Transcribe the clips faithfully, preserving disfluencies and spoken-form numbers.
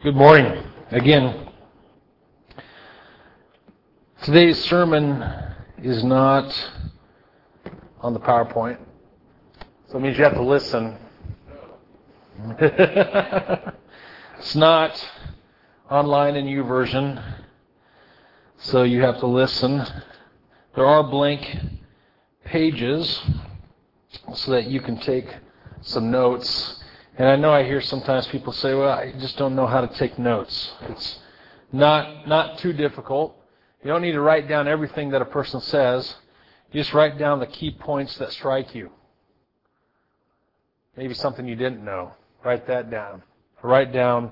Good morning again. Today's sermon is not on the PowerPoint, so it means you have to listen. It's not online in YouVersion, so you have to listen. There are blank pages so that you can take some notes. And I know I hear sometimes people say, well, I just don't know how to take notes. It's not not too difficult. You don't need to write down everything that a person says. You just write down the key points that strike you. Maybe something you didn't know. Write that down. Write down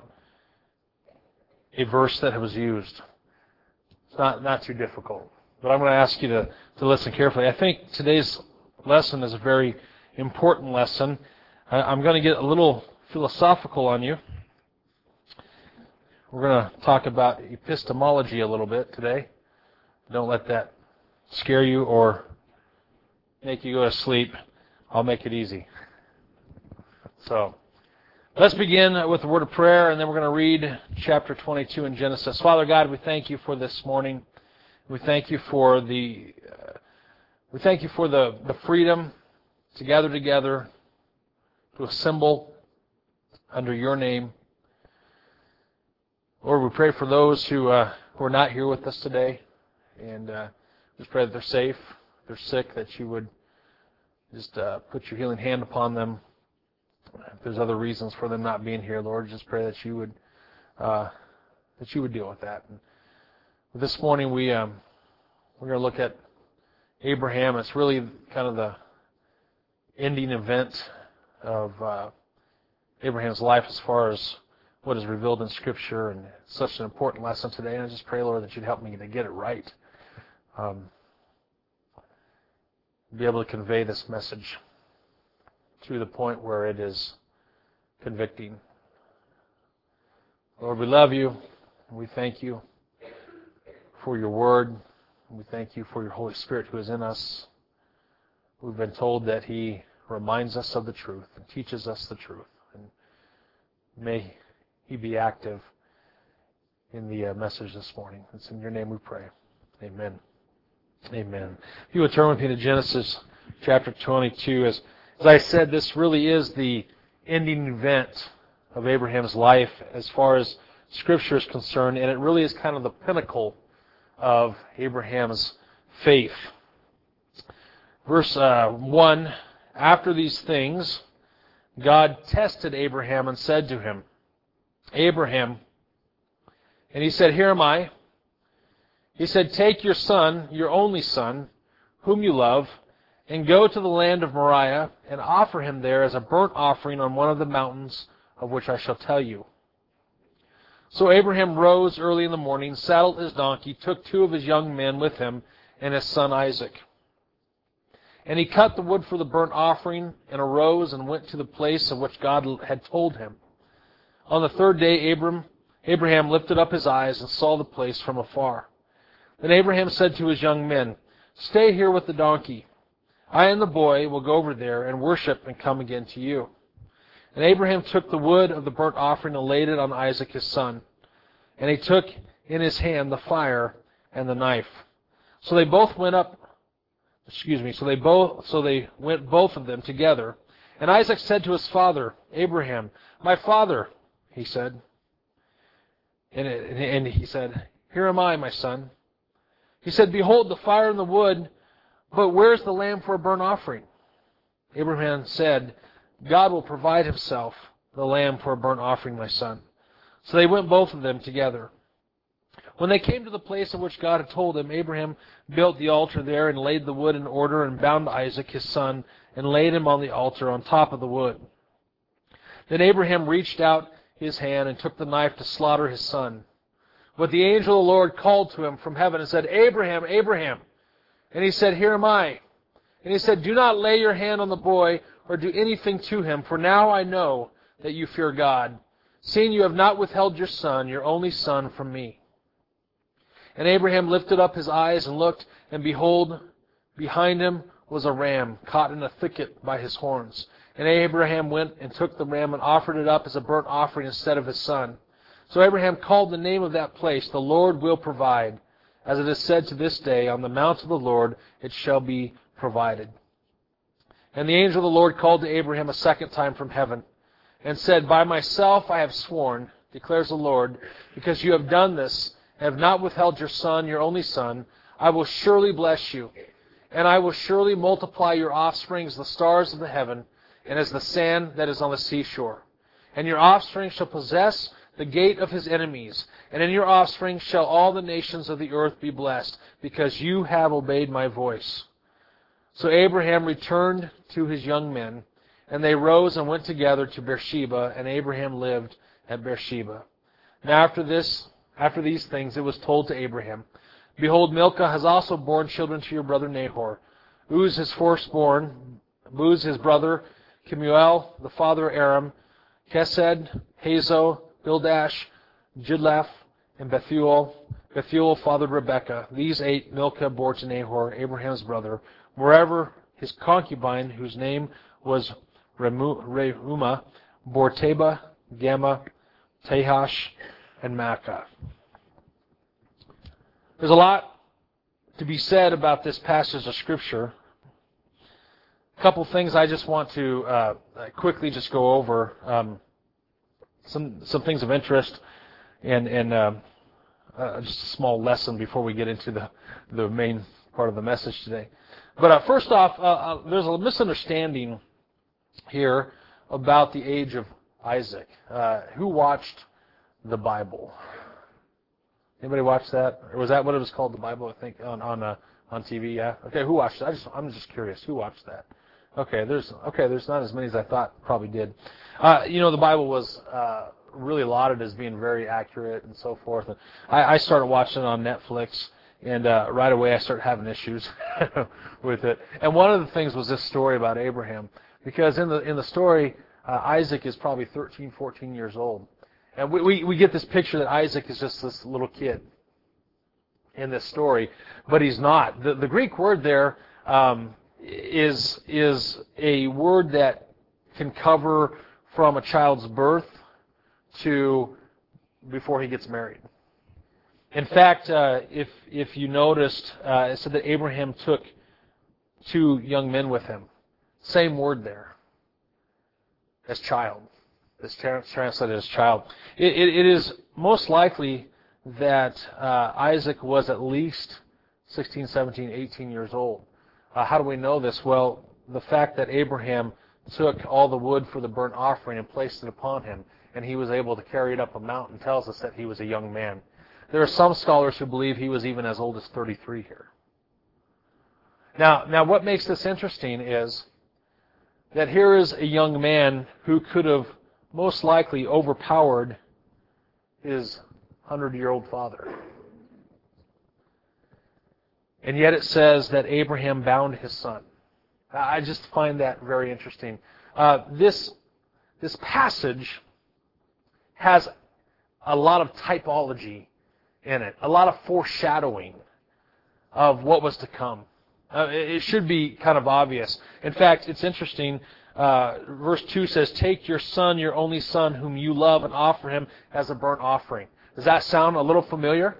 a verse that was used. It's not, not too difficult. But I'm going to ask you to, to listen carefully. I think today's lesson is a very important lesson. I'm going to get a little philosophical on you. We're going to talk about epistemology a little bit today. Don't let that scare you or make you go to sleep. I'll make it easy. So, let's begin with a word of prayer, and then we're going to read chapter twenty-two in Genesis. Father God, we thank you for this morning. We thank you for the uh, we thank you for the, the freedom to gather together, to assemble under your name. Lord, we pray for those who uh, who are not here with us today, and uh, just pray that they're safe, they're sick, that you would just uh, put your healing hand upon them. If there's other reasons for them not being here, Lord, just pray that you would uh, that you would deal with that. And this morning we um, we're going to look at Abraham. It's really kind of the ending event of uh, Abraham's life as far as what is revealed in Scripture, and it's such an important lesson today. And I just pray, Lord, that you'd help me to get it right, um, be able to convey this message to the point where it is convicting. Lord, we love you, and we thank you for your word. We thank you for your Holy Spirit who is in us. We've been told that he reminds us of the truth and teaches us the truth. And may he be active in the uh, message this morning. It's in your name we pray. Amen. Amen. If you would turn with me to Genesis chapter twenty-two. As, as I said, this really is the ending event of Abraham's life as far as Scripture is concerned, and it really is kind of the pinnacle of Abraham's faith. Verse uh, one, after these things, God tested Abraham and said to him, Abraham, and he said, Here am I. He said, Take your son, your only son, whom you love, and go to the land of Moriah, and offer him there as a burnt offering on one of the mountains of which I shall tell you. So Abraham rose early in the morning, saddled his donkey, took two of his young men with him, and his son Isaac. And he cut the wood for the burnt offering, and arose and went to the place of which God had told him. On the third day Abram, Abraham lifted up his eyes and saw the place from afar. Then Abraham said to his young men, Stay here with the donkey. I and the boy will go over there and worship and come again to you. And Abraham took the wood of the burnt offering and laid it on Isaac his son. And he took in his hand the fire and the knife. So they both went up Excuse me. So they both, so they went both of them together. And Isaac said to his father, Abraham, My father, he said. And, it, and he said, Here am I, my son. He said, Behold the fire and the wood, but where's the lamb for a burnt offering? Abraham said, God will provide himself the lamb for a burnt offering, my son. So they went both of them together. When they came to the place of which God had told him, Abraham built the altar there and laid the wood in order and bound Isaac his son and laid him on the altar on top of the wood. Then Abraham reached out his hand and took the knife to slaughter his son. But the angel of the Lord called to him from heaven and said, Abraham, Abraham. And he said, Here am I. And he said, Do not lay your hand on the boy or do anything to him, for now I know that you fear God, seeing you have not withheld your son, your only son, from me. And Abraham lifted up his eyes and looked, and behold, behind him was a ram caught in a thicket by his horns. And Abraham went and took the ram and offered it up as a burnt offering instead of his son. So Abraham called the name of that place, the Lord will provide. As it is said to this day, on the mount of the Lord it shall be provided. And the angel of the Lord called to Abraham a second time from heaven, and said, By myself I have sworn, declares the Lord, because you have done this, and have not withheld your son, your only son, I will surely bless you, and I will surely multiply your offspring as the stars of the heaven, and as the sand that is on the seashore. And your offspring shall possess the gate of his enemies, and in your offspring shall all the nations of the earth be blessed, because you have obeyed my voice. So Abraham returned to his young men, and they rose and went together to Beersheba, and Abraham lived at Beersheba. Now after this, after these things, it was told to Abraham, Behold, Milcah has also borne children to your brother Nahor. Uz his firstborn, Buz his brother, Kemuel, the father of Aram, Chesed, Hazo, Bildash, Jidlaph, and Bethuel. Bethuel fathered Rebekah. These eight Milcah bore to Nahor, Abraham's brother, moreover his concubine, whose name was Reumah, bore Teba, Gamma, Tahash, and Maacah. There's a lot to be said about this passage of Scripture. A couple things I just want to uh, quickly just go over. Um, some some things of interest, and and uh, uh, just a small lesson before we get into the the main part of the message today. But uh, first off, uh, uh, there's a misunderstanding here about the age of Isaac. Uh, who watched the Bible? Anybody watch that? Or was that what it was called, the Bible, I think, on on uh, on T V? Yeah. Okay, who watched it? I just I'm just curious. Who watched that? Okay, there's okay, there's not as many as I thought probably did. Uh, you know, the Bible was uh, really lauded as being very accurate and so forth. And I, I started watching it on Netflix, and uh, right away I started having issues with it. And one of the things was this story about Abraham, because in the in the story, uh, Isaac is probably thirteen, fourteen years old. And we, we, we get this picture that Isaac is just this little kid in this story, but he's not. The, the Greek word there um, is is a word that can cover from a child's birth to before he gets married. In fact, uh, if if you noticed, uh, it said that Abraham took two young men with him. Same word there as child. It's translated as child. It, it, it is most likely that uh, Isaac was at least sixteen, seventeen, eighteen years old. Uh, how do we know this? Well, the fact that Abraham took all the wood for the burnt offering and placed it upon him, and he was able to carry it up a mountain, tells us that he was a young man. There are some scholars who believe he was even as old as thirty-three here. Now, now what makes this interesting is that here is a young man who could have most likely overpowered his hundred-year-old father. And yet it says that Abraham bound his son. I just find that very interesting. Uh, this, this passage has a lot of typology in it, a lot of foreshadowing of what was to come. Uh, it should be kind of obvious. In fact, it's interesting. Uh, verse two says, Take your son, your only son, whom you love, and offer him as a burnt offering. Does that sound a little familiar?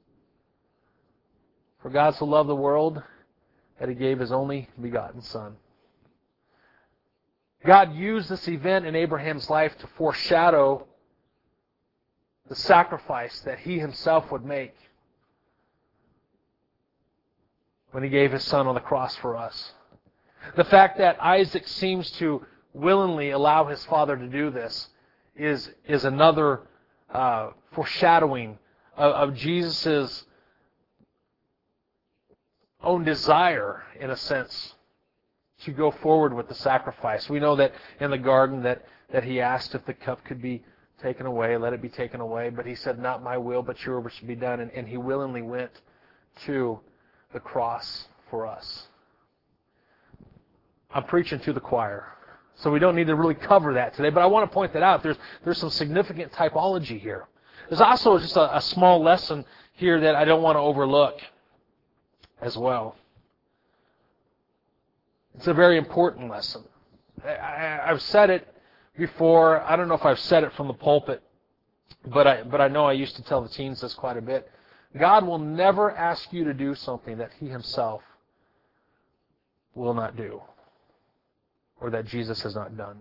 For God so loved the world that He gave His only begotten Son. God used this event in Abraham's life to foreshadow the sacrifice that He Himself would make when He gave His Son on the cross for us. The fact that Isaac seems to willingly allow his father to do this is, is another uh, foreshadowing of, of Jesus' own desire, in a sense, to go forward with the sacrifice. We know that in the garden that, that He asked if the cup could be taken away, let it be taken away, but He said, Not my will, but your will should be done. And, and He willingly went to the cross for us. I'm preaching to the choir, so we don't need to really cover that today, but I want to point that out. There's there's some significant typology here. There's also just a, a small lesson here that I don't want to overlook as well. It's a very important lesson. I, I, I've said it before. I don't know if I've said it from the pulpit but I but I know I used to tell the teens this quite a bit. God will never ask you to do something that He Himself will not do, or that Jesus has not done.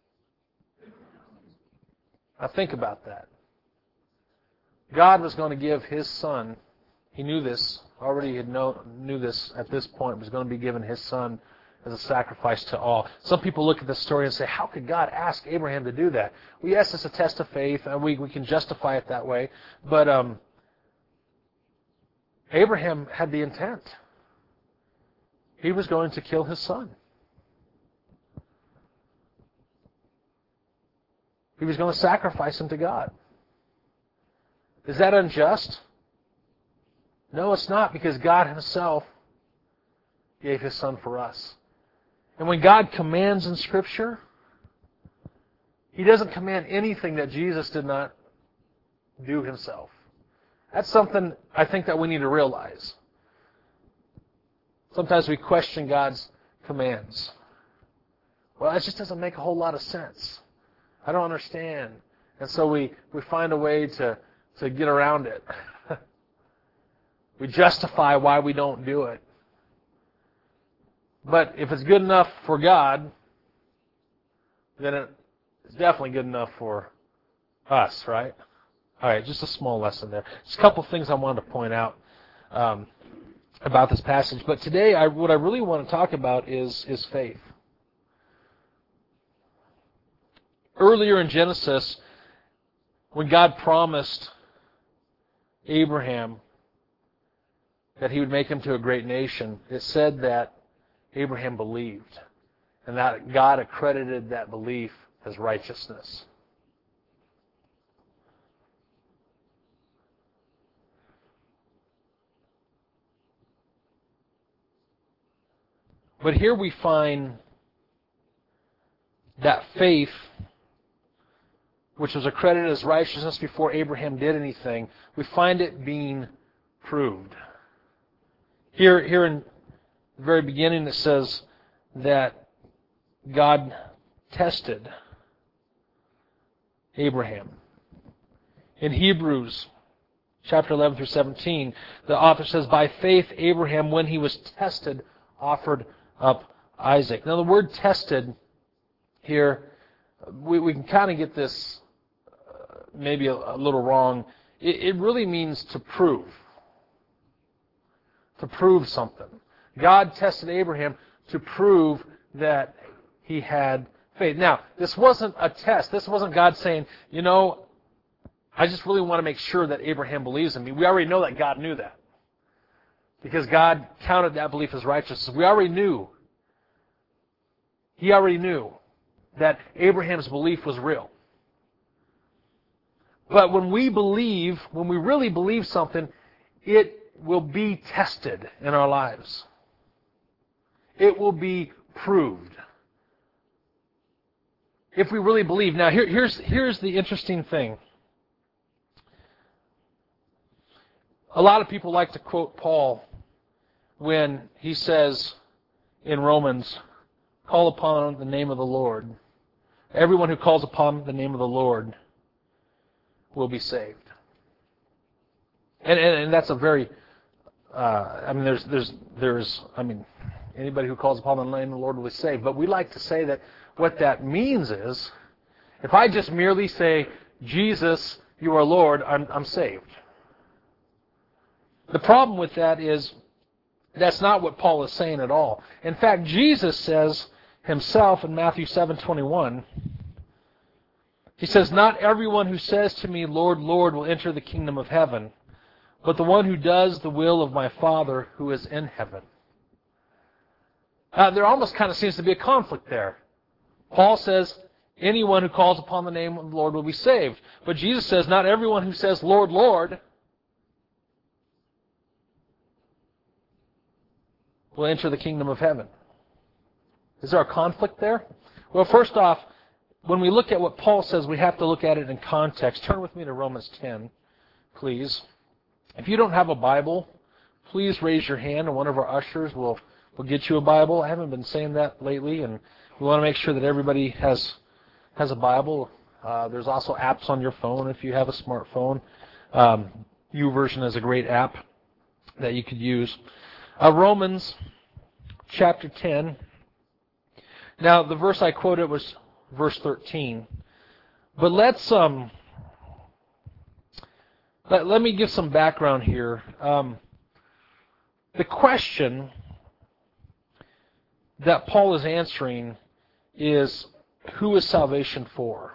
Now think about that. God was going to give His Son. He knew this, already had know, knew this at this point, was going to be given His Son as a sacrifice to all. Some people look at this story and say, how could God ask Abraham to do that? Well, yes, it's a test of faith, and we, we can justify it that way, but um, Abraham had the intent. He was going to kill his son. He was going to sacrifice him to God. Is that unjust? No, it's not, because God Himself gave His Son for us. And when God commands in Scripture, He doesn't command anything that Jesus did not do Himself. That's something I think that we need to realize. Sometimes we question God's commands. Well, it just doesn't make a whole lot of sense. I don't understand. And so we, we find a way to, to get around it. We justify why we don't do it. But if it's good enough for God, then it's definitely good enough for us, right? All right, just a small lesson there. Just a couple things I wanted to point out um, about this passage. But today, I, what I really want to talk about is, is faith. Earlier in Genesis, when God promised Abraham that He would make him to a great nation, it said that Abraham believed, and that God accredited that belief as righteousness. But here we find that faith, which was accredited as righteousness before Abraham did anything, we find it being proved. Here, here in the very beginning it says that God tested Abraham. In Hebrews chapter eleven through seventeen, the author says, by faith Abraham, when he was tested, offered up Isaac. Now the word tested here, we, we can kind of get this uh, maybe a, a little wrong. It, it really means to prove. To prove something. God tested Abraham to prove that he had faith. Now, this wasn't a test. This wasn't God saying, you know, I just really want to make sure that Abraham believes in me. We already know that God knew that. Because God counted that belief as righteousness. We already knew. He already knew that Abraham's belief was real. But when we believe, when we really believe something, it will be tested in our lives. It will be proved. If we really believe. Now, here, here's, here's the interesting thing. A lot of people like to quote Paul when he says in Romans, call upon the name of the Lord. Everyone who calls upon the name of the Lord will be saved. And, and, and that's a very, uh, I mean, there's, there's, there's, I mean, anybody who calls upon the name of the Lord will be saved. But we like to say that what that means is, if I just merely say, Jesus, you are Lord, I'm, I'm saved. The problem with that is, that's not what Paul is saying at all. In fact, Jesus says himself in Matthew seven twenty-one, he says, not everyone who says to me, Lord, Lord, will enter the kingdom of heaven, but the one who does the will of my Father who is in heaven. Uh, there almost kind of seems to be a conflict there. Paul says, anyone who calls upon the name of the Lord will be saved. But Jesus says, not everyone who says, Lord, Lord, will enter the kingdom of heaven. Is there a conflict there? Well, first off, when we look at what Paul says, we have to look at it in context. Turn with me to Romans ten, please. If you don't have a Bible, please raise your hand, and one of our ushers will, will get you a Bible. I haven't been saying that lately, and we want to make sure that everybody has has a Bible. Uh, there's also apps on your phone if you have a smartphone. Um, YouVersion is a great app that you could use. Uh, Romans chapter ten. Now, the verse I quoted was verse thirteen. But let's um, let, let me give some background here. Um, the question that Paul is answering is, who is salvation for?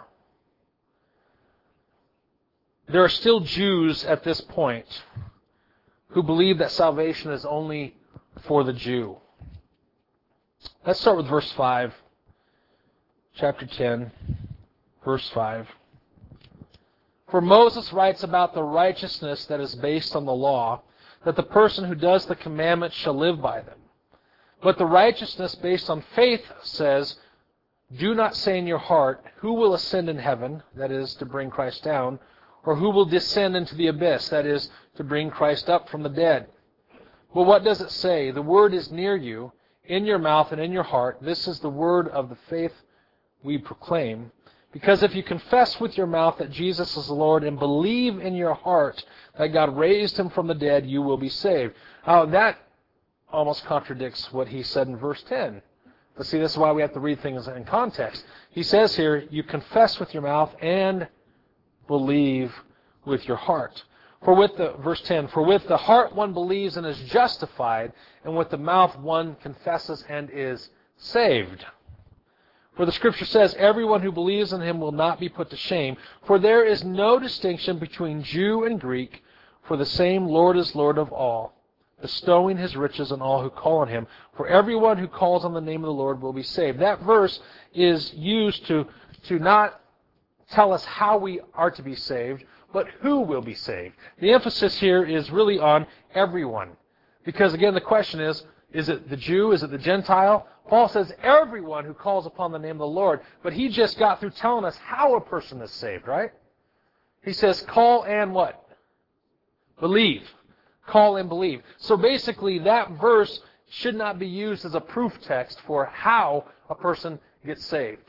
There are still Jews at this point who believe that salvation is only for the Jew. Let's start with verse five, chapter ten, verse five. For Moses writes about the righteousness that is based on the law, that the person who does the commandments shall live by them. But the righteousness based on faith says, do not say in your heart, who will ascend in heaven, that is, to bring Christ down, or who will descend into the abyss, that is, to bring Christ up from the dead. But what does it say? The word is near you, in your mouth and in your heart. This is the word of the faith we proclaim. Because if you confess with your mouth that Jesus is the Lord and believe in your heart that God raised him from the dead, you will be saved. Now, that almost contradicts what he said in verse ten. But see, this is why we have to read things in context. He says here, you confess with your mouth and believe with your heart. For with the, verse ten, for with the heart one believes and is justified, and with the mouth one confesses and is saved. For the Scripture says, everyone who believes in him will not be put to shame, for there is no distinction between Jew and Greek, for the same Lord is Lord of all, bestowing his riches on all who call on him. For everyone who calls on the name of the Lord will be saved. That verse is used to, to not tell us how we are to be saved, but who will be saved. The emphasis here is really on everyone. Because again, the question is, is it the Jew? Is it the Gentile? Paul says everyone who calls upon the name of the Lord. But he just got through telling us how a person is saved, right? He says call and what? Believe. Call and believe. So basically that verse should not be used as a proof text for how a person gets saved.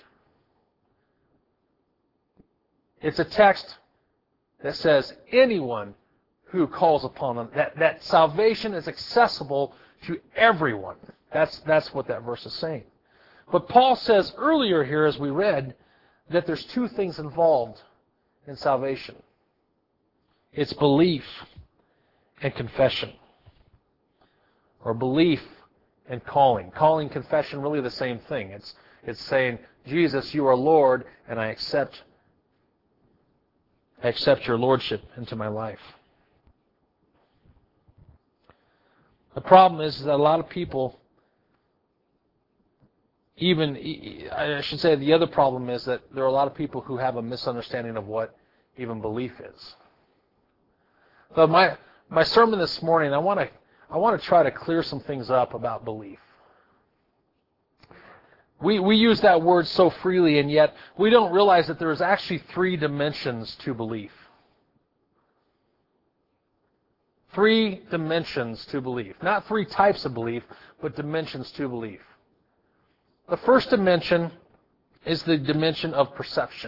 It's a text that says anyone who calls upon them, that, that salvation is accessible to everyone. That's, that's what that verse is saying. But Paul says earlier here, as we read, that there's two things involved in salvation. It's belief and confession. Or belief and calling. Calling, confession, really the same thing. It's, it's saying, Jesus, you are Lord, and I accept I accept your lordship into my life. The problem is that a lot of people, even, I should say the other problem is that there are a lot of people who have a misunderstanding of what even belief is. So my my sermon this morning, I want to I want to try to clear some things up about belief. We we use that word so freely, and yet we don't realize that there is actually three dimensions to belief. Three dimensions to belief. Not three types of belief, but dimensions to belief. The first dimension is the dimension of perception.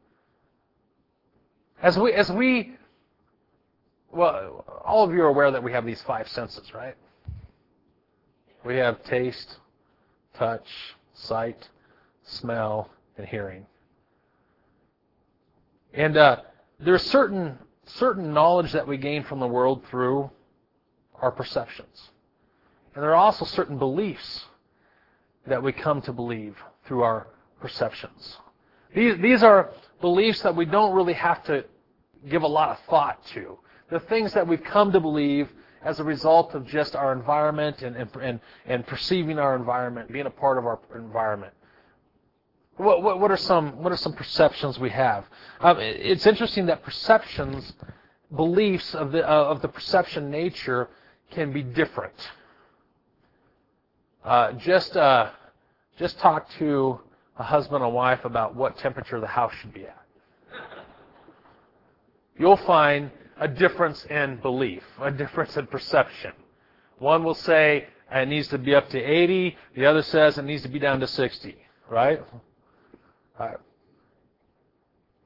As we, as we, well, all of you are aware that we have these five senses, right? We have taste, touch, sight, smell, and hearing. And uh, there's certain certain knowledge that we gain from the world through our perceptions. And there are also certain beliefs that we come to believe through our perceptions. These, these are beliefs that we don't really have to give a lot of thought to. They're things that we've come to believe as a result of just our environment and, and, and perceiving our environment, being a part of our environment. What, what, what are some what are some perceptions we have? Um, it's interesting that perceptions, beliefs of the uh, of the perception nature can be different. Uh, just uh, just talk to a husband and wife about what temperature the house should be at. You'll find a difference in belief, a difference in perception. One will say it needs to be up to eighty. The other says it needs to be down to sixty. Right? Right.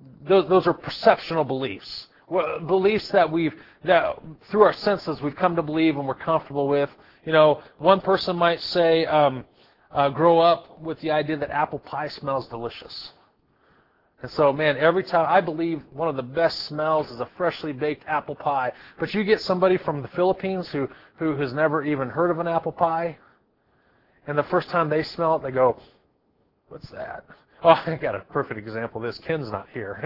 those, those are perceptional beliefs. Well, beliefs that we've, that through our senses we've come to believe and we're comfortable with. You know, one person might say, um, uh, grow up with the idea that apple pie smells delicious. And so, man, every time, I believe one of the best smells is a freshly baked apple pie. But you get somebody from the Philippines who, who has never even heard of an apple pie, and the first time they smell it, they go, what's that? Oh, I got a perfect example of this. Ken's not here.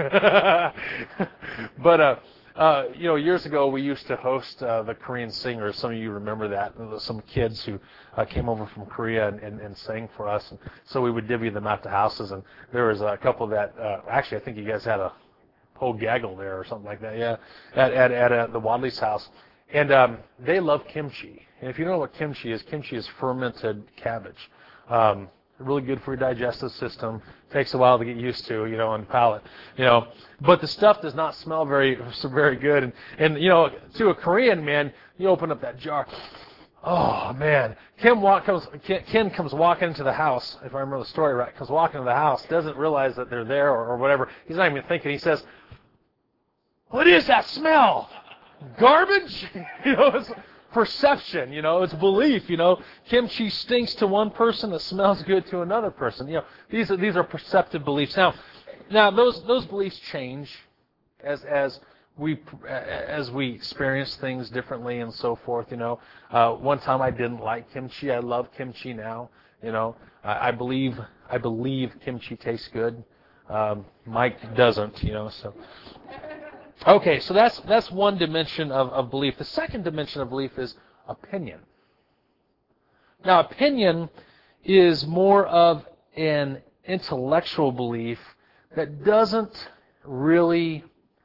But, uh, uh, you know, years ago we used to host uh, the Korean singers. Some of you remember that. There was some kids who uh, came over from Korea and, and, and sang for us. And so we would divvy them out to houses. And there was a couple that, uh, actually, I think you guys had a whole gaggle there or something like that. Yeah, at at, at uh, the Wadley's house. And um, they love kimchi. And if you don't know what kimchi is, kimchi is fermented cabbage. Um, really good for your digestive system. Takes a while to get used to, you know, on palate, you know. But the stuff does not smell very, very good. And, and you know, to a Korean man, you open up that jar. Oh man, Ken walk comes. Ken comes walking into the house. If I remember the story right, comes walking into the house, doesn't realize that they're there or, or whatever. He's not even thinking. He says, "What is that smell? Garbage?" You know. It's, perception, you know, it's belief, you know. Kimchi stinks to one person, it smells good to another person. You know, these are these are perceptive beliefs. Now, now those those beliefs change as as we as we experience things differently and so forth. You know, uh, one time I didn't like kimchi. I love kimchi now. You know, I, I believe I believe kimchi tastes good. Um, Mike doesn't. You know, so. Okay, so that's that's one dimension of, of belief. The second dimension of belief is opinion. Now, opinion is more of an intellectual belief that doesn't really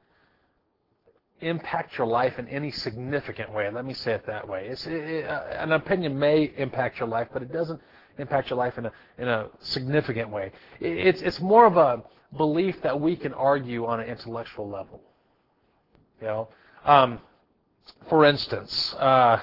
impact your life in any significant way. Let me say it that way. It's, it, uh, an opinion may impact your life, but it doesn't impact your life in a in a significant way. It, it's it's more of a belief that we can argue on an intellectual level. You know, um, for instance, uh,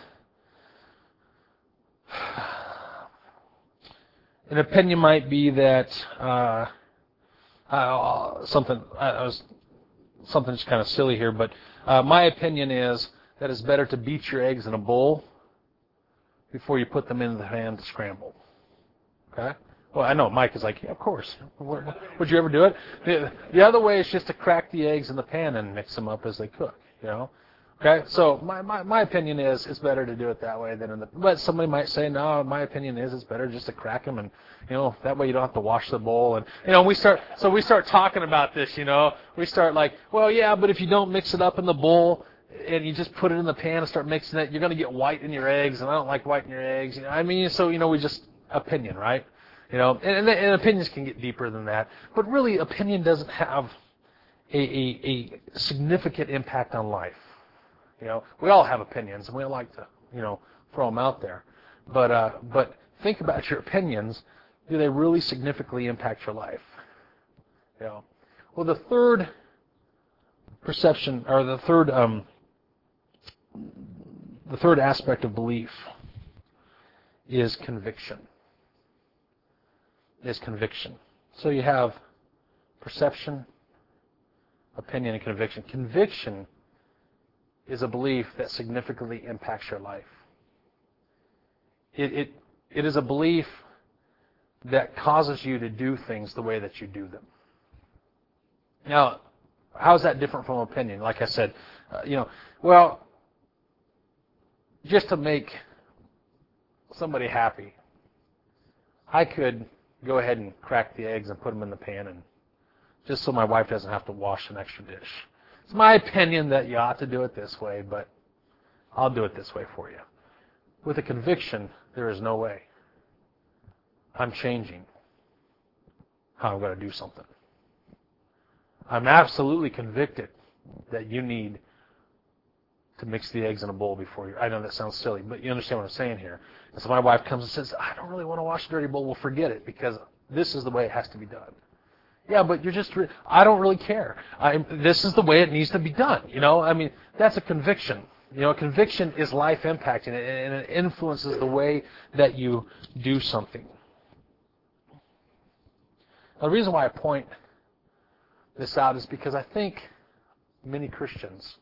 an opinion might be that uh, uh, something. I was something just kind of silly here, but uh, my opinion is that it's better to beat your eggs in a bowl before you put them in the pan to scramble. Okay. Well, I know Mike is like, yeah, of course. Would you ever do it? The, the other way is just to crack the eggs in the pan and mix them up as they cook, you know? Okay? So my, my, my opinion is it's better to do it that way than in the... But somebody might say, no, my opinion is it's better just to crack them and, you know, that way you don't have to wash the bowl. And, you know, we start... So we start talking about this, you know? We start like, well, yeah, but if you don't mix it up in the bowl and you just put it in the pan and start mixing it, you're going to get white in your eggs, and I don't like white in your eggs. You know? I mean, so, you know, we just... Opinion, right? You know, and, and opinions can get deeper than that. But really, opinion doesn't have a, a, a significant impact on life. You know, we all have opinions, and we all like to, you know, throw them out there. But uh, but think about your opinions. Do they really significantly impact your life? You know, well, the third perception, or the third um, the third aspect of belief is conviction. Is conviction. So you have perception, opinion, and conviction. Conviction is a belief that significantly impacts your life. It, it, it is a belief that causes you to do things the way that you do them. Now, how is that different from opinion? Like I said, uh, you know, well, just to make somebody happy, I could go ahead and crack the eggs and put them in the pan, and just so my wife doesn't have to wash an extra dish. It's my opinion that you ought to do it this way, but I'll do it this way for you. With a conviction, there is no way. I'm changing how I'm going to do something. I'm absolutely convicted that you need to mix the eggs in a bowl before you... I know that sounds silly, but you understand what I'm saying here. And so my wife comes and says, I don't really want to wash a dirty bowl. Well, forget it, because this is the way it has to be done. Yeah, but you're just... Re- I don't really care. I, this is the way it needs to be done. You know, I mean, that's a conviction. You know, conviction is life impacting, and it influences the way that you do something. Now, the reason why I point this out is because I think many Christians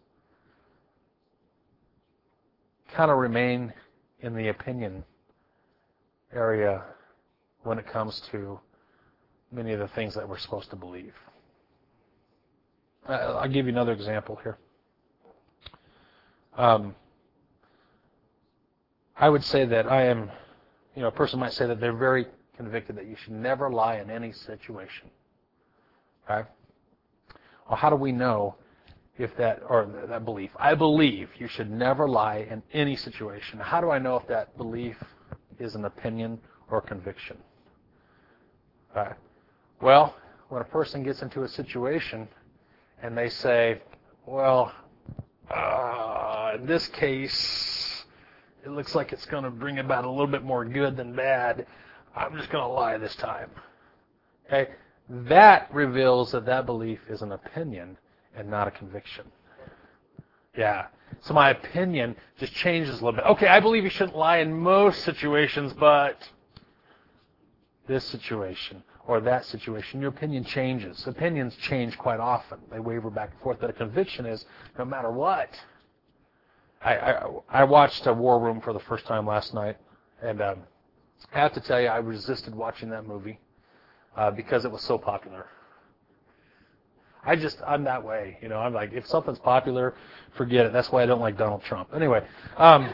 kind of remain in the opinion area when it comes to many of the things that we're supposed to believe. I'll give you another example here. Um, I would say that I am, you know, a person might say that they're very convicted that you should never lie in any situation. Right? Well, how do we know if that, or that belief? I believe you should never lie in any situation. How do I know if that belief is an opinion or conviction? Right? Well, when a person gets into a situation and they say, well, uh, in this case, it looks like it's going to bring about a little bit more good than bad, I'm just going to lie this time. Okay? That reveals that that belief is an opinion and not a conviction. Yeah. So my opinion just changes a little bit. Okay, I believe you shouldn't lie in most situations, but this situation or that situation, your opinion changes. Opinions change quite often. They waver back and forth. But a conviction is no matter what. I, I, I watched a War Room for the first time last night, and um, I have to tell you, I resisted watching that movie uh, because it was so popular. I just, I'm that way. You know, I'm like, if something's popular, forget it. That's why I don't like Donald Trump. Anyway, um,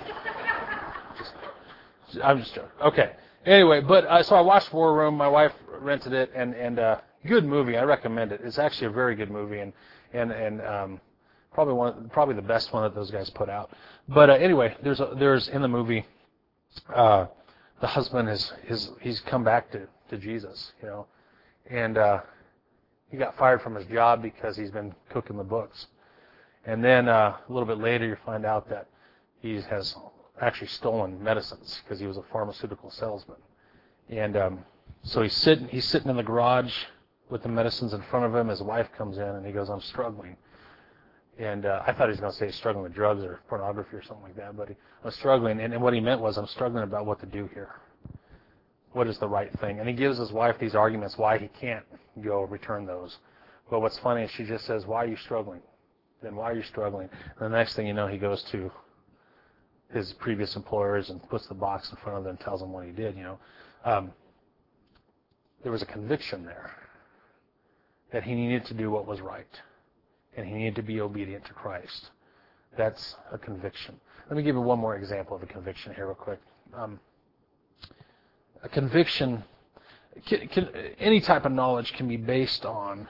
just, I'm just joking. Okay. Anyway, but uh, so I watched War Room. My wife rented it, and and uh, good movie. I recommend it. It's actually a very good movie, and and and um, probably one, probably the best one that those guys put out. But uh, anyway, there's a, there's in the movie, uh, the husband is is he's come back to, to Jesus, you know, and uh, he got fired from his job because he's been cooking the books, and then uh, a little bit later you find out that he has actually stolen medicines because he was a pharmaceutical salesman. And um, so he's sitting he's sitting in the garage with the medicines in front of him. His wife comes in and he goes, I'm struggling. And uh, I thought he was going to say he's struggling with drugs or pornography or something like that, but he was struggling. And, and what he meant was, I'm struggling about what to do here. What is the right thing? And he gives his wife these arguments why he can't go return those. But what's funny is she just says, why are you struggling? Then why are you struggling? And the next thing you know, he goes to his previous employers and puts the box in front of them and tells them what he did, you know. Um, there was a conviction there that he needed to do what was right, and he needed to be obedient to Christ. That's a conviction. Let me give you one more example of a conviction here real quick. Um, a conviction, can, can, any type of knowledge can be based on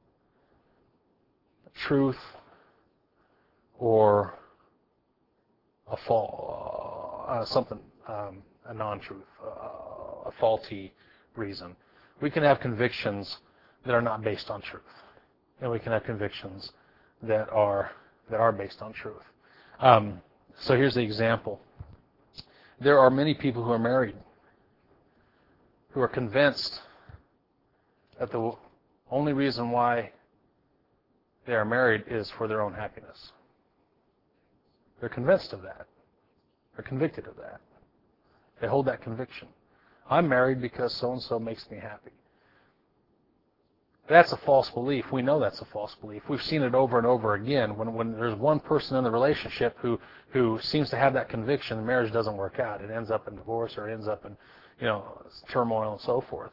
truth or a fall, uh, something, um, a non-truth, uh, a faulty reason. We can have convictions that are not based on truth, and we can have convictions that are that are based on truth. Um, so here's the example. There are many people who are married who are convinced that the only reason why they are married is for their own happiness. They're convinced of that. They're convicted of that. They hold that conviction. I'm married because so-and-so makes me happy. That's a false belief. We know that's a false belief. We've seen it over and over again. When when there's one person in the relationship who, who seems to have that conviction, the marriage doesn't work out. It ends up in divorce or it ends up in, you know, turmoil and so forth.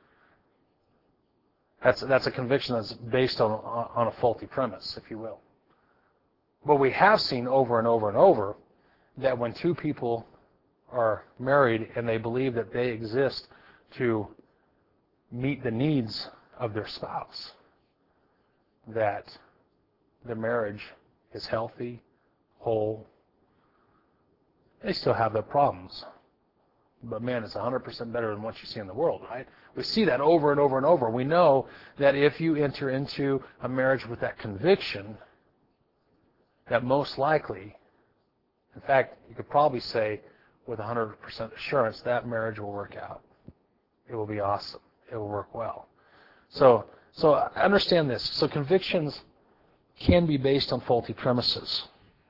That's that's a conviction that's based on on a faulty premise, if you will. But we have seen over and over and over that when two people are married and they believe that they exist to meet the needs of their spouse, that the marriage is healthy, whole. They still have their problems. But man, it's one hundred percent better than what you see in the world, right? We see that over and over and over. We know that if you enter into a marriage with that conviction, that most likely, in fact, you could probably say with one hundred percent assurance, that marriage will work out. It will be awesome. It will work well. So, so understand this. So convictions can be based on faulty premises.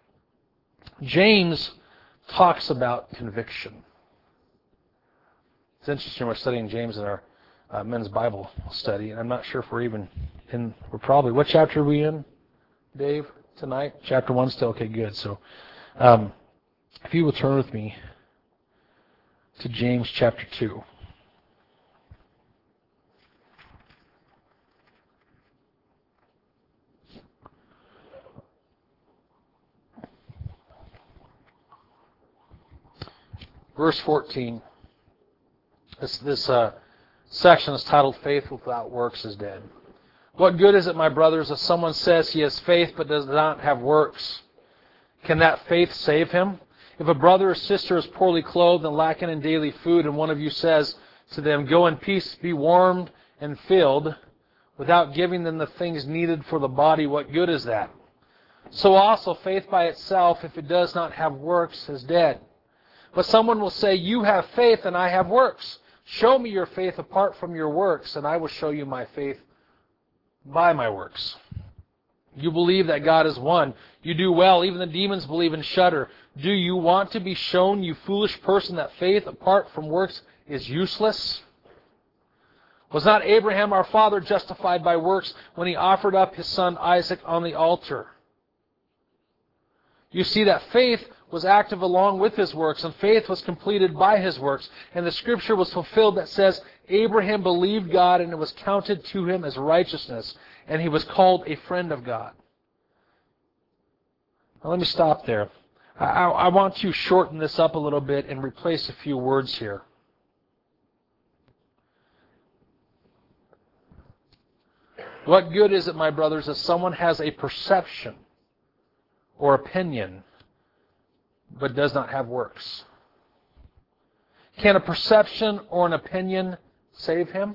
James talks about conviction. It's interesting. We're studying James in our uh, men's Bible study, and I'm not sure if we're even in. We're probably what chapter are we in, Dave? Tonight, chapter one still. Okay, good. So, um, if you will turn with me to James chapter two. Verse fourteen. This, this uh, section is titled, Faith Without Works is Dead. What good is it, my brothers, if someone says he has faith but does not have works? Can that faith save him? If a brother or sister is poorly clothed and lacking in daily food, and one of you says to them, go in peace, be warmed and filled, without giving them the things needed for the body, what good is that? So also faith by itself, if it does not have works, is dead. But someone will say, you have faith and I have works. Show me your faith apart from your works, and I will show you my faith by my works. You believe that God is one. You do well. Even the demons believe and shudder. Do you want to be shown, you foolish person, that faith apart from works is useless? Was not Abraham our father justified by works when he offered up his son Isaac on the altar? You see that faith was active along with his works, and faith was completed by his works. And the scripture was fulfilled that says, Abraham believed God, and it was counted to him as righteousness, and he was called a friend of God. Now let me stop there. I, I want to shorten this up a little bit and replace a few words here. What good is it, my brothers, if someone has a perception or opinion but does not have works? Can a perception or an opinion save him?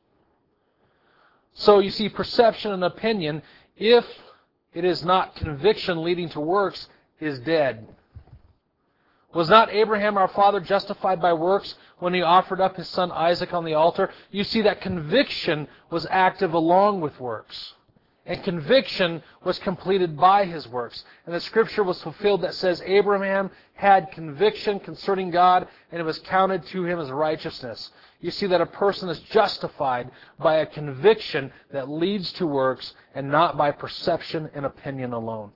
So you see, perception and opinion, if it is not conviction leading to works, is dead. Was not Abraham our father justified by works when he offered up his son Isaac on the altar? You see that conviction was active along with works. And conviction was completed by his works. And the scripture was fulfilled that says Abraham had conviction concerning God, and it was counted to him as righteousness. You see that a person is justified by a conviction that leads to works, and not by perception and opinion alone.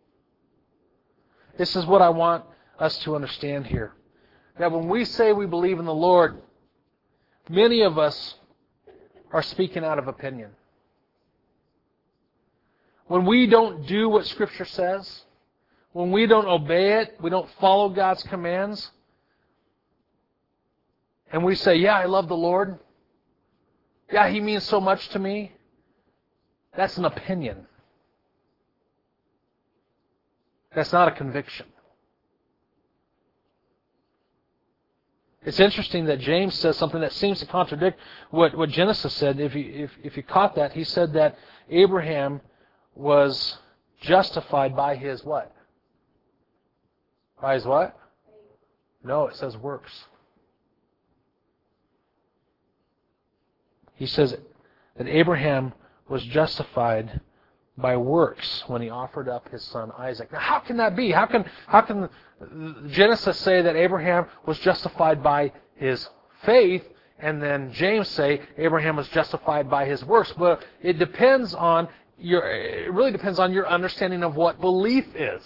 This is what I want us to understand here. That when we say we believe in the Lord, many of us are speaking out of opinion. When we don't do what Scripture says, when we don't obey it, we don't follow God's commands, and we say, yeah, I love the Lord. Yeah, He means so much to me. That's an opinion. That's not a conviction. It's interesting that James says something that seems to contradict what, what Genesis said. If you, if, if you caught that, he said that Abraham was justified by his what? By his what? No, it says works. He says that Abraham was justified by works when he offered up his son Isaac. Now, how can that be? How can how can Genesis say that Abraham was justified by his faith, and then James say Abraham was justified by his works? Well, it depends on your. It really depends on your understanding of what belief is.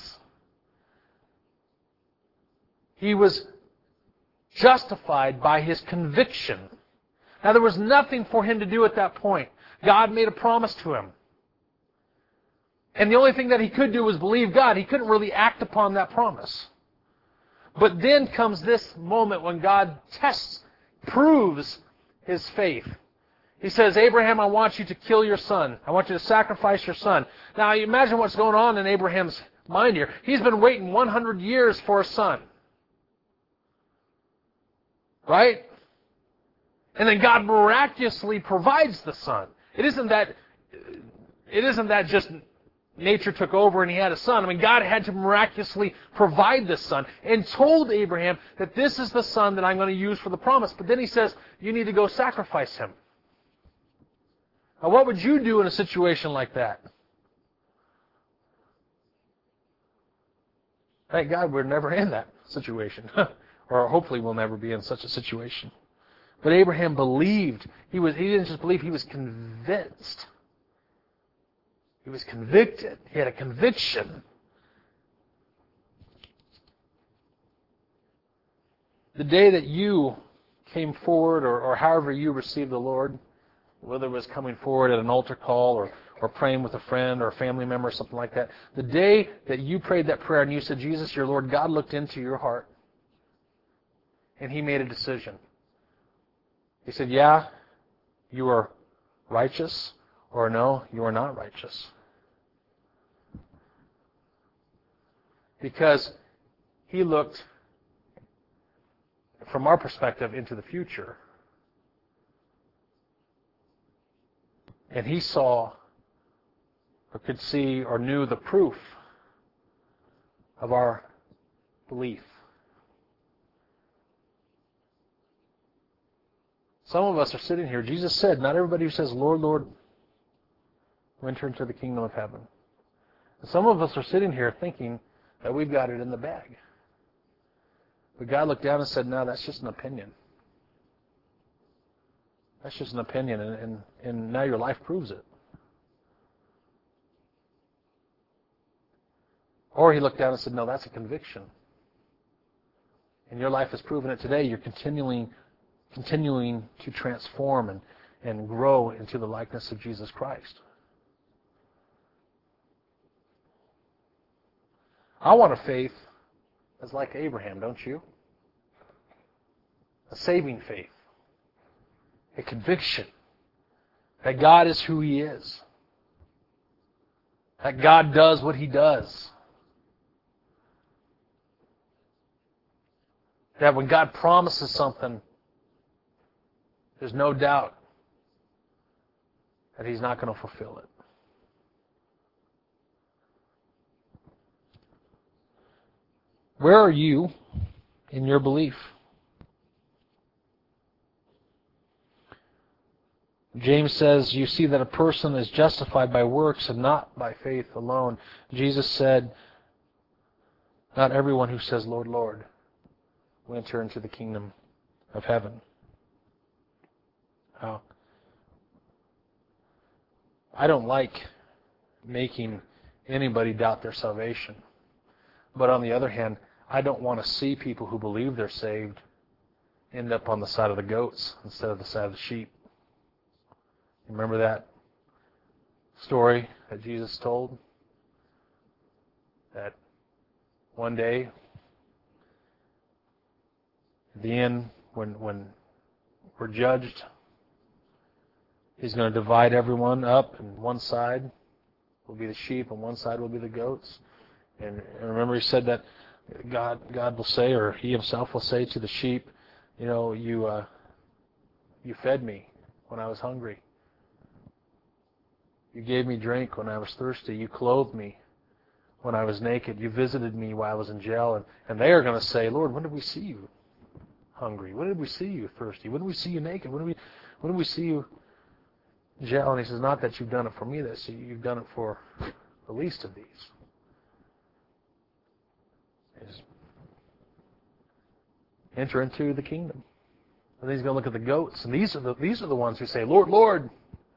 He was justified by his conviction. Now, there was nothing for him to do at that point. God made a promise to him. And the only thing that he could do was believe God. He couldn't really act upon that promise. But then comes this moment when God tests, proves his faith. He says, Abraham, I want you to kill your son. I want you to sacrifice your son. Now, you imagine what's going on in Abraham's mind here. He's been waiting one hundred years for a son. Right? And then God miraculously provides the son. It isn't that, it isn't that just nature took over and he had a son. I mean, God had to miraculously provide this son and told Abraham that this is the son that I'm going to use for the promise. But then he says, you need to go sacrifice him. Now, what would you do in a situation like that? Thank God we're never in that situation. Or hopefully we'll never be in such a situation. But Abraham believed. He was. He didn't just believe, he was convinced. He was convicted. He had a conviction. The day that you came forward, or, or however you received the Lord, whether it was coming forward at an altar call or, or praying with a friend or a family member or something like that, the day that you prayed that prayer and you said, Jesus, your Lord, God looked into your heart and He made a decision. He said, yeah, you are righteous, or no, you are not righteous. Because He looked, from our perspective, into the future. And He saw, or could see, or knew the proof of our belief. Some of us are sitting here. Jesus said, not everybody who says, Lord, Lord, will enter into the kingdom of heaven. And some of us are sitting here thinking that we've got it in the bag. But God looked down and said, no, that's just an opinion. That's just an opinion, and, and, and now your life proves it. Or He looked down and said, no, that's a conviction. And your life has proven it today. You're continuing continuing to transform and, and grow into the likeness of Jesus Christ. I want a faith that's like Abraham, don't you? A saving faith. A conviction that God is who He is. That God does what He does. That when God promises something, there's no doubt that He's not going to fulfill it. Where are you in your belief? James says, you see that a person is justified by works and not by faith alone. Jesus said, not everyone who says, Lord, Lord, will enter into the kingdom of heaven. Now, I don't like making anybody doubt their salvation. But on the other hand, I don't want to see people who believe they're saved end up on the side of the goats instead of the side of the sheep. Remember that story that Jesus told? That one day, at the end, when, when we're judged, He's going to divide everyone up, and one side will be the sheep, and one side will be the goats. And, and remember, He said that God, God will say, or He Himself will say to the sheep, you know, you, uh, you fed me when I was hungry. You gave me drink when I was thirsty. You clothed me when I was naked. You visited me while I was in jail. And, and they are going to say, Lord, when did we see you hungry? When did we see you thirsty? When did we see you naked? When did we, when did we see you in jail? And He says, not that you've done it for me, that you've done it for the least of these. Is enter into the kingdom. And then He's going to look at the goats. And these are the, these are the ones who say, Lord, Lord,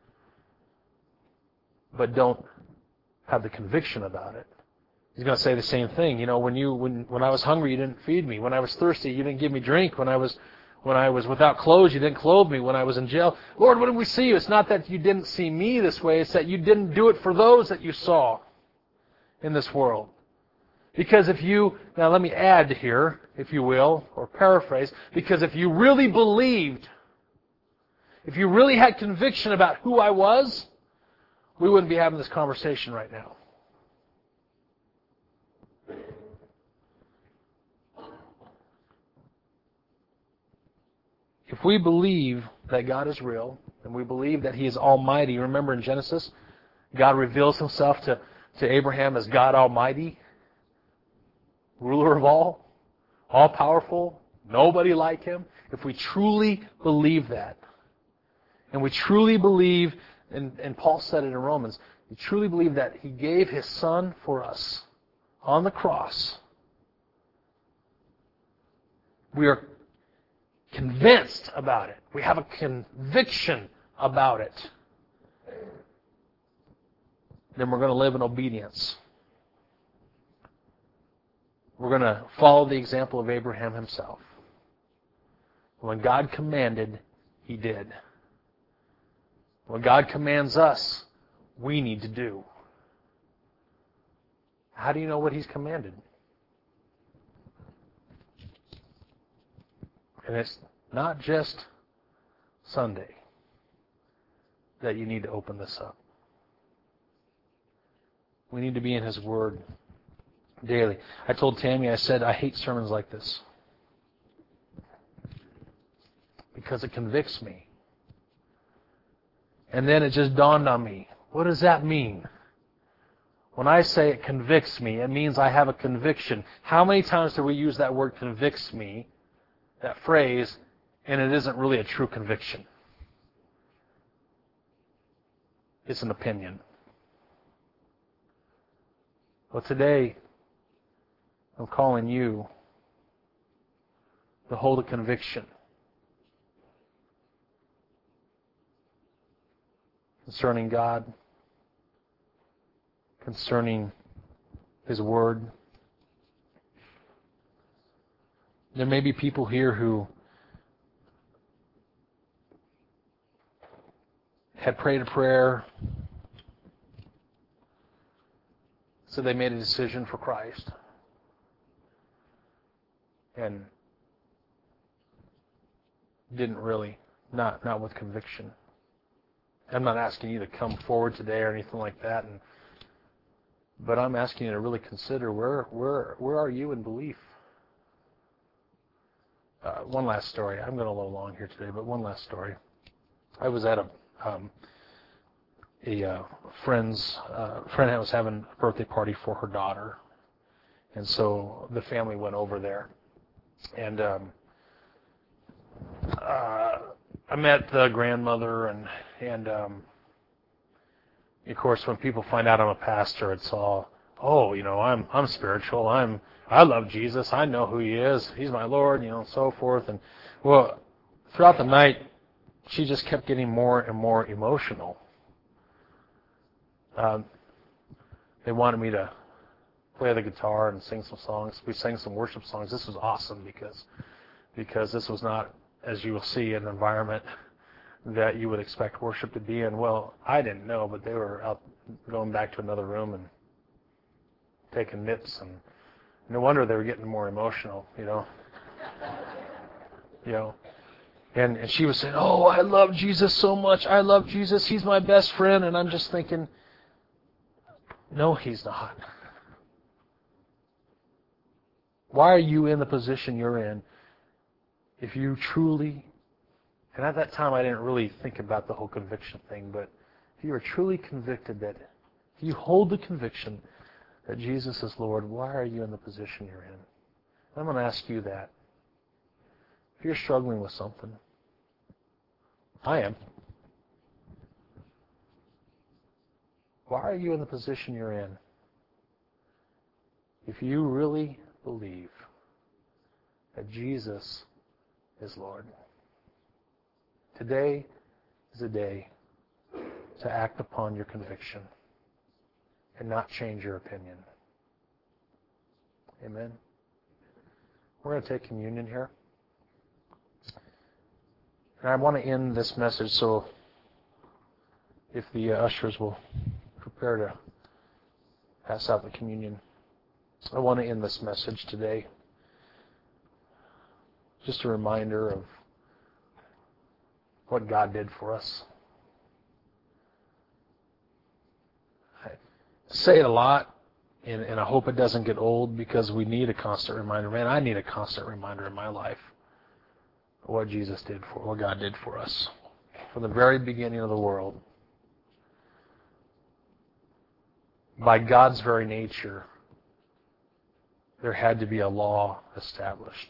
but don't have the conviction about it. He's going to say the same thing. You know, when you when when I was hungry, you didn't feed me. When I was thirsty, you didn't give me drink. When I was when I was without clothes, you didn't clothe me. When I was in jail, Lord, when did we see you? It's not that you didn't see me this way. It's that you didn't do it for those that you saw in this world. Because if you, now let me add here, if you will, or paraphrase, because if you really believed, if you really had conviction about who I was, we wouldn't be having this conversation right now. If we believe that God is real, and we believe that He is almighty, remember in Genesis, God reveals Himself to, to Abraham as God Almighty, ruler of all, all-powerful, nobody like Him. If we truly believe that, and we truly believe, and, and Paul said it in Romans, we truly believe that He gave His Son for us on the cross, we are convinced about it. We have a conviction about it. Then we're going to live in obedience. We're going to follow the example of Abraham himself. When God commanded, He did. When God commands us, we need to do. How do you know what He's commanded? And it's not just Sunday that you need to open this up. We need to be in His Word daily. I told Tammy, I said, I hate sermons like this. Because it convicts me. And then it just dawned on me, what does that mean? When I say it convicts me, it means I have a conviction. How many times do we use that word convicts me, that phrase, and it isn't really a true conviction? It's an opinion. Well, today, I'm calling you to hold a conviction concerning God, concerning His Word. There may be people here who had prayed a prayer, so they made a decision for Christ. And didn't really, not not with conviction. I'm not asking you to come forward today or anything like that, and, but I'm asking you to really consider where where where are you in belief? Uh, one last story. I'm going a little long here today, but one last story. I was at a um, a uh, friend's uh, friend that was having a birthday party for her daughter, and so the family went over there, and um, uh, I met the grandmother, and and um, of course, when people find out I'm a pastor, it's all, oh, you know, I'm I'm spiritual. I'm I love Jesus. I know who He is. He's my Lord, you know, and so forth. And well, throughout the night, she just kept getting more and more emotional. Um, they wanted me to play the guitar and sing some songs. We sang some worship songs. This was awesome because because this was not, as you will see, an environment that you would expect worship to be in. Well, I didn't know, but they were out going back to another room and taking nips, and no wonder they were getting more emotional, you know. you know. And and she was saying, oh, I love Jesus so much. I love Jesus. He's my best friend. And I'm just thinking, no, He's not. Why are you in the position you're in if you truly, and at that time I didn't really think about the whole conviction thing, but if you are truly convicted that, if you hold the conviction that Jesus is Lord, why are you in the position you're in? I'm going to ask you that. If you're struggling with something, I am. Why are you in the position you're in? If you really believe that Jesus is Lord, today is a day to act upon your conviction and not change your opinion. Amen. We're going to take communion here. And I want to end this message, so if the uh, ushers will prepare to pass out the communion. I want to end this message today. Just a reminder of what God did for us. I say it a lot, and, and I hope it doesn't get old, because we need a constant reminder. Man, I need a constant reminder in my life of what Jesus did for, what God did for us from the very beginning of the world. By God's very nature, there had to be a law established.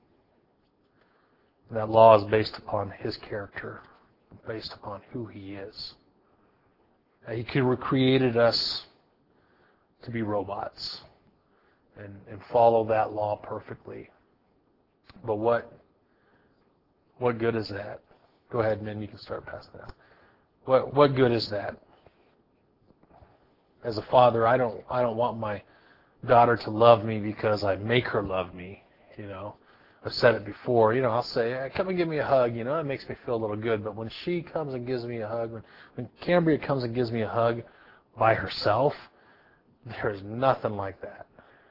And that law is based upon His character, based upon who He is. He created us to be robots and, and follow that law perfectly. But what What good is that? Go ahead, men. You can start passing that. What what good is that? As a father, I don't I don't want my daughter to love me because I make her love me. You know, I've said it before. You know, I'll say, hey, "Come and give me a hug." You know, it makes me feel a little good. But when she comes and gives me a hug, when when Cambria comes and gives me a hug by herself, there's nothing like that.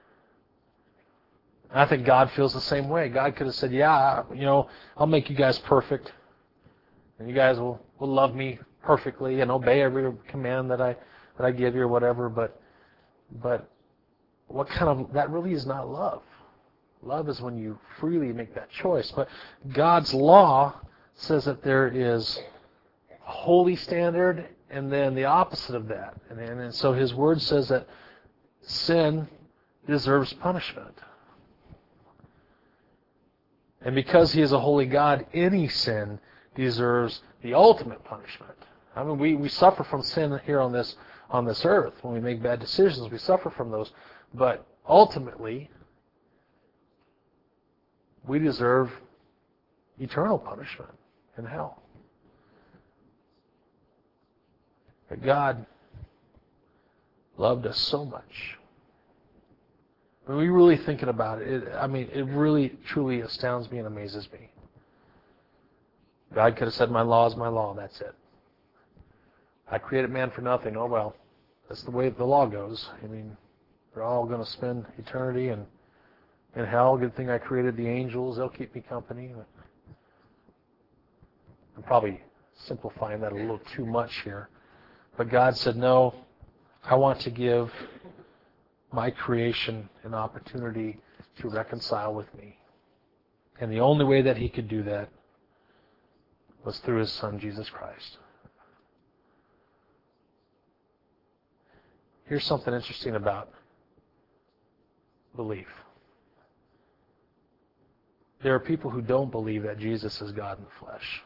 I think God feels the same way. God could have said, "Yeah, you know, I'll make you guys perfect, and you guys will, will love me perfectly and obey every command that I that I give you or whatever." But but what kind of that really is not love. Love is when you freely make that choice. But God's law says that there is a holy standard and then the opposite of that. And, and, and so His Word says that sin deserves punishment. And because He is a holy God, any sin deserves the ultimate punishment. I mean, we, we suffer from sin here on this on this earth. When we make bad decisions, we suffer from those. But ultimately, we deserve eternal punishment in hell. But God loved us so much. When we really thinking about it, it, I mean, it really, truly astounds me and amazes me. God could have said, "My law is my law, that's it. I created man for nothing." Oh, well, that's the way the law goes. I mean, they're all going to spend eternity in, in hell. Good thing I created the angels. They'll keep me company. I'm probably simplifying that a little too much here. But God said, "No, I want to give my creation an opportunity to reconcile with me." And the only way that He could do that was through His Son, Jesus Christ. Here's something interesting about belief. There are people who don't believe that Jesus is God in the flesh.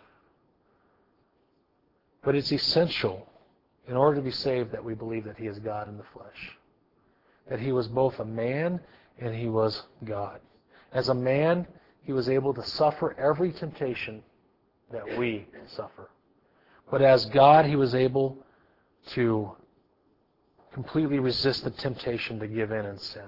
But it's essential, in order to be saved, that we believe that He is God in the flesh. That He was both a man and He was God. As a man, He was able to suffer every temptation that we suffer. But as God, He was able to completely resist the temptation to give in and sin.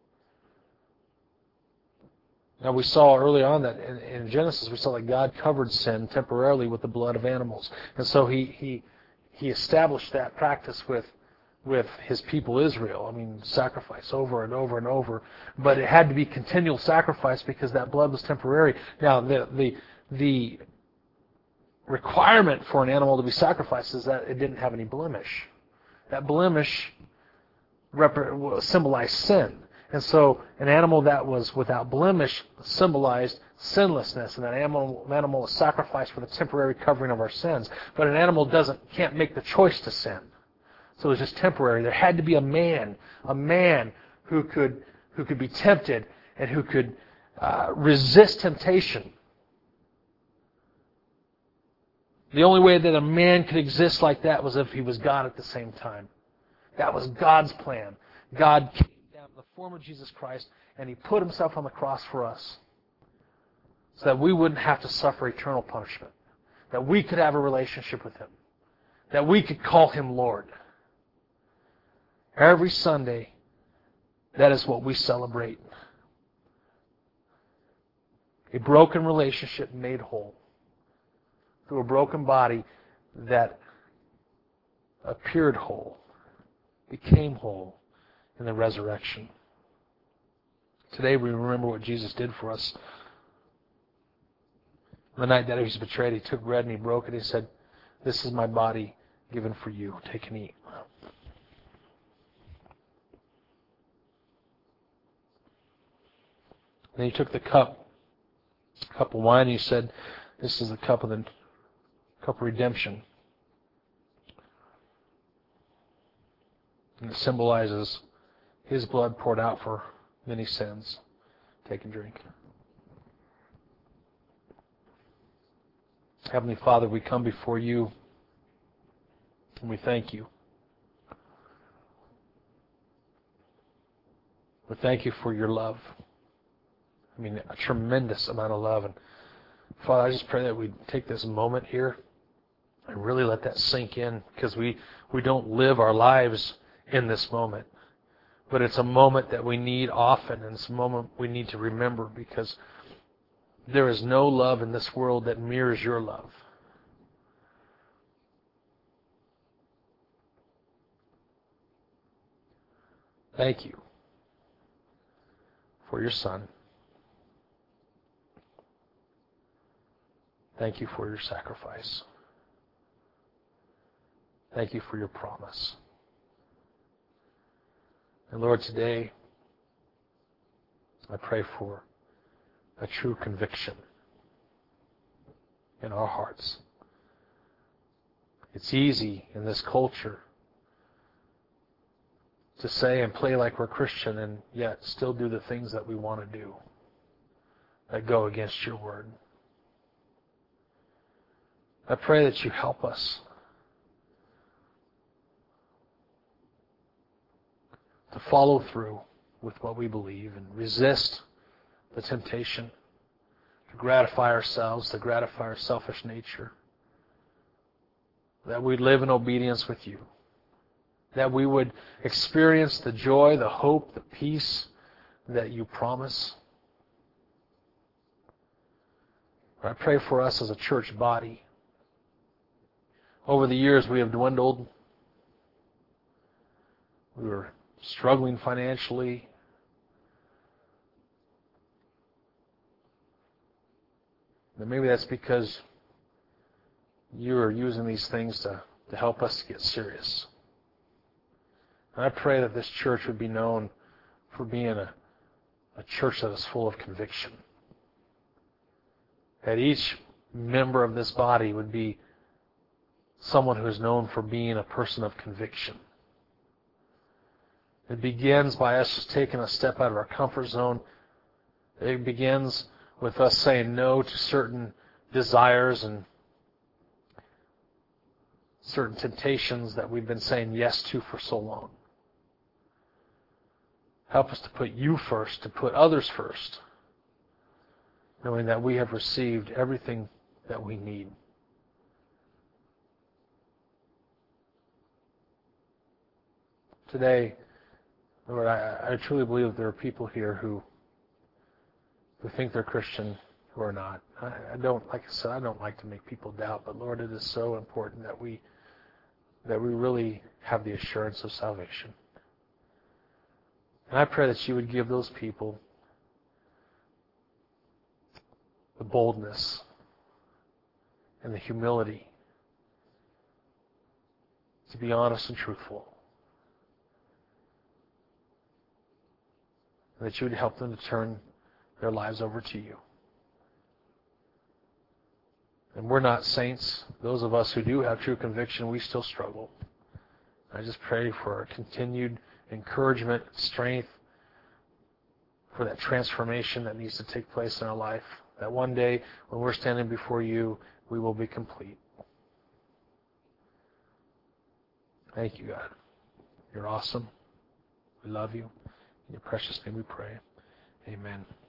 Now, we saw early on that in, in Genesis, we saw that God covered sin temporarily with the blood of animals. And so He He He established that practice with with His people Israel. I mean, sacrifice over and over and over. But it had to be continual sacrifice because that blood was temporary. Now, the the the requirement for an animal to be sacrificed is that it didn't have any blemish. That blemish rep- symbolized sin. And so an animal that was without blemish symbolized sinlessness, and that animal, animal was sacrificed for the temporary covering of our sins. But an animal doesn't can't make the choice to sin. So it was just temporary. There had to be a man, a man who could who could be tempted and who could uh, resist temptation. The only way that a man could exist like that was if he was God at the same time. That was God's plan. God came down in the form of Jesus Christ, and He put Himself on the cross for us so that we wouldn't have to suffer eternal punishment, that we could have a relationship with Him, that we could call Him Lord. Every Sunday, that is what we celebrate. A broken relationship made whole through a broken body that appeared whole, became whole in the resurrection. Today we remember what Jesus did for us. The night that He was betrayed, He took bread and He broke it. He said, "This is my body given for you. Take and eat." Then He took the cup, cup of wine, and He said, "This is the cup of the cup of redemption." And it symbolizes His blood poured out for many sins. Take and drink. Heavenly Father, we come before You and we thank You. We thank You for Your love. I mean, a tremendous amount of love. And Father, I just pray that we take this moment here and really let that sink in, because we, we don't live our lives in this moment. But it's a moment that we need often, and it's a moment we need to remember, because there is no love in this world that mirrors your love. Thank you for your Son. Thank you for your sacrifice. Thank you for your promise. And Lord, today, I pray for a true conviction in our hearts. It's easy in this culture to say and play like we're Christian and yet still do the things that we want to do that go against your word. I pray that you help us to follow through with what we believe and resist the temptation to gratify ourselves, to gratify our selfish nature. That we live in obedience with you. That we would experience the joy, the hope, the peace that you promise. I pray for us as a church body. Over the years we have dwindled. We were struggling financially. And maybe that's because you are using these things to, to help us to get serious. And I pray that this church would be known for being a, a church that is full of conviction. That each member of this body would be someone who is known for being a person of conviction. It begins by us just taking a step out of our comfort zone. It begins with us saying no to certain desires and certain temptations that we've been saying yes to for so long. Help us to put you first, to put others first, knowing that we have received everything that we need. Today, Lord, I, I truly believe that there are people here who who think they're Christian who are not. I, I don't, like I said, I don't like to make people doubt, but Lord, it is so important that we that we really have the assurance of salvation. And I pray that you would give those people the boldness and the humility to be honest and truthful. And that you would help them to turn their lives over to you. And we're not saints. Those of us who do have true conviction, we still struggle. I just pray for continued encouragement, strength, for that transformation that needs to take place in our life. That one day, when we're standing before you, we will be complete. Thank you, God. You're awesome. We love you. In your precious name we pray. Amen.